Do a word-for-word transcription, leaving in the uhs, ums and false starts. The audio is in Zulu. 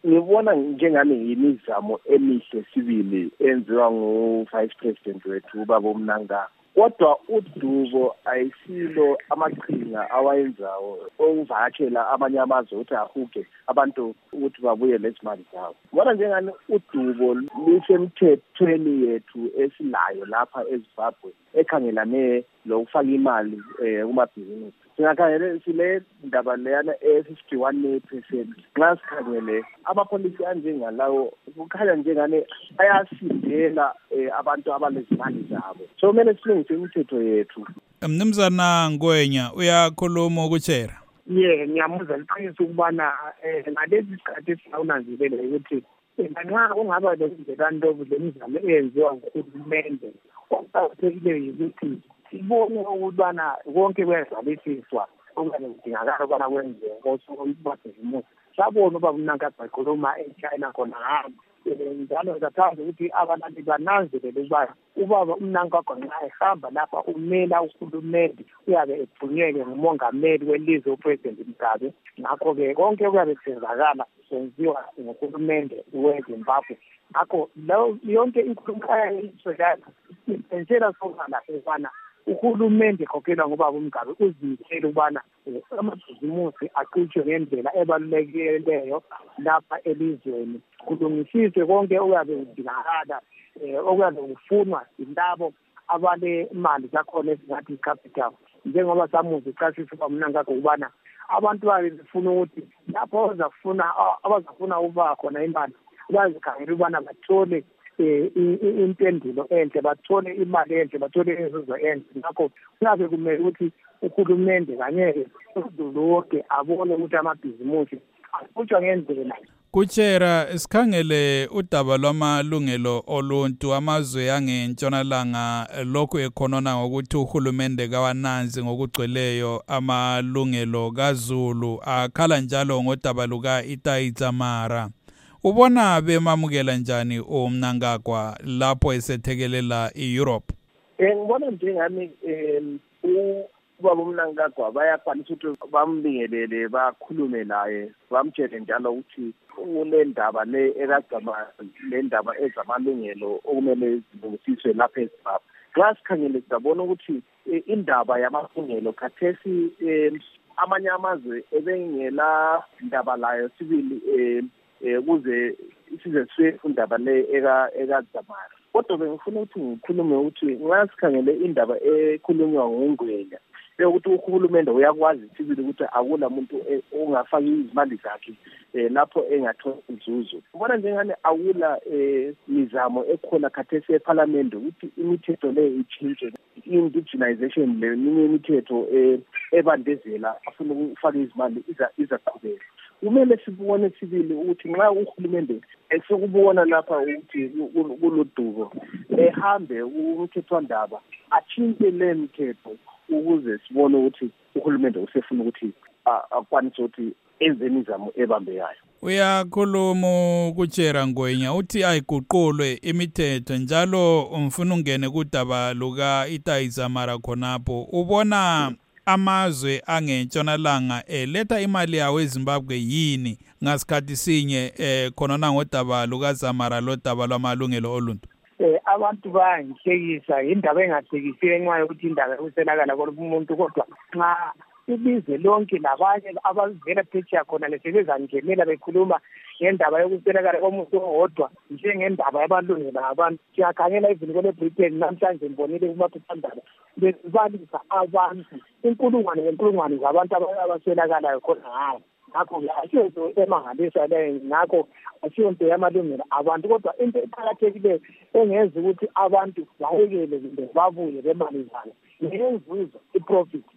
ngibona njengami imizamo emihle sibili enziwa ngu-Vice President wethu ubaba uMnangagwa. Kodwa uDubo ayisilo amaqhinga awayenzayo okuvakashela amanye amazwe ukuthi ahuge abantu ukuthi babuye lezimali zabo. Ngibona njengani uDubo lusemthethweni yethu esilayo lapha eZimbabwe ekhangelane lokufaka imali kumabhizinisi. Singakhangele sile ndaba leyana e-fifty-one percent nxa sikhangele amapolisi anjengalawo kukhanya njengane ayasidela abantu abalezimali zabo. So kumele silungise imithetho yethu. Mnumzana Ngwenya uyakhuluma ukuchera. Yeah, ngiyamuzwa liqiniso ukubana ngalezi sikhathi esawunanzibele ukuthi nxa ungaba lezinto lemizamo eyenziwa nguhulumende okuqakathekileyo ukuthi sibone ukubana konke kwezalisiswa okungane kudingakala ukubana kwenziwe ngosomabhizinisi. Sabona ubaba uMnangagwa ekhuluma eChina khona hamba njalo ngiyathanda ukuthi abantu bananzelele ukuba ubaba uMnangagwa nxa ehamba lapha umela uhulumende uyabe ephunyelwe ngumongameli welizwe uPresident Mugabe. Ngakho-ke konke kuyabe kusenzakala kwenziwa nguhulumende weZimbabwe. Ngakho yonke inkulumo ayayiswelayo isentshela sobala ukubana uhulumende ekhokhelwa ngubaba uMgabe uzimisele ukubana amabhizinisi aqhutshwe ngendlela ebalulekileyo lapha elizweni, kulungisiswe konke okuyabe kudingakala okuyabe kufunwa yilabo abalemali zakhona esingathi i-capital. Njengoba samuzi ichasisa ubaba uMnangagwa ukubana abantu babe befuna ukuthi lapho abazafuna abazafuna ukuba khona imali bazikhangela ukubana bathole impendulo enhle, bathole imali enhle, bathole inzuzo enhle. Ngakho kuyabe kumele ukuthi uhulumende kanye uzulu wonke abone ukuthi amabhizinisi aqhutshwa ngendlela. Kuchera sikhangele udaba lwamalungelo oluntu amazwe angentshonalanga lokhu ekhonona ngokuthi uhulumende kawananzi ngokugcweleyo amalungelo kaZulu, akhala njalo ngodaba luka Itaitamara. Ubona bemamukela njani uMnangagwa lapho esethekelela iEurope? Eh ngibona njengami ubaba uMnangagwa bayakwanisa ukuthi bambingelele bakhulume naye bamtshele njalo ukuthi kule ndaba le ekagama le ndaba ezamalungelo okumele zilungisiswe lapha eZimbabwe. Xa sikhangele siyabona ukuthi indaba yamalungelo khathesi amanye amazwe ebengela ndaba layo sibili ukuze isize sife indaba le eka ekazamara. Kodwa bengifuna ukuthi ngikhulume ukuthi nxa sikhangele indaba ekhulunywa nguNgwenya ukuthi uhulumende uyakwazi sibili ukuthi akula muntu ongafaki izimali zakhe lapho engathola inzuzo. Ubona njengani akula mizamo ekhona khathesi eParliament ukuthi imithetho le ichinje, indigenization le minye imithetho ebandezela afuna ukufaka izimali izaqhubeka. Kumele sibone sibili ukuthi nxa uhulumende esekubona lapha ukuthi kulodubo ehambe umthethwandaba achinje le mithetho ukuze sibone ukuthi uhulumende usefuna ukuthi akwanise ukuthi enze imizamo ebambeyayo. Uyakhuluma kuchera Ngwenya uthi ayiguqulwe imithetho njalo umfuna ungene kudaba luka Itaitamara khonapho. Ubona amazwe angentshonalanga eletha imali yawo eZimbabwe yini ngasikhathi sinye khonona ngodaba lukaZamara lodaba lwamalungelo oluntu? Eh abantu bayangihlekisa indaba engahlekisiyo ngenxa yokuthi indaba yokuselakala komuntu, kodwa nxa ilizwe lonke labanye abavela phetsheya khona lesebezangenela bekhuluma ngendaba yokuselakala komuntu owodwa njengendaba yabalungelo abantu. Siyakhangela izinto leBritain namhlanje ngibonile kumaphephandaba bezibalisa abantu inkulungwane ngenkulungwane zabantu abaselakalayo khona hayi. Ngakho asiyonto emangalisa leyo, ngakho asiyonto yamalungelo abantu, kodwa into eqakathekileyo engenza ukuthi abantu bayekele kumbe babuye bemali zabo ngenzuzo, iprofit.